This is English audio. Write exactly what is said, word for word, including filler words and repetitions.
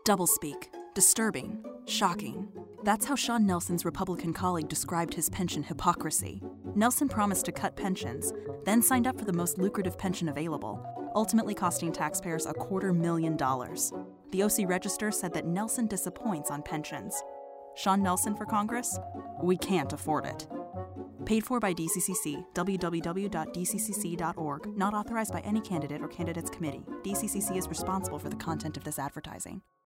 Doublespeak. Disturbing. Shocking. That's how Sean Nelson's Republican colleague described his pension hypocrisy. Nelson promised to cut pensions, then signed up for the most lucrative pension available, ultimately costing taxpayers a quarter million dollars. The O C Register said that Nelson disappoints on pensions. Sean Nelson for Congress? We can't afford it. Paid for by D C C C, w w w dot d c c c dot org, not authorized by any candidate or candidates committee. D C C C is responsible for the content of this advertising.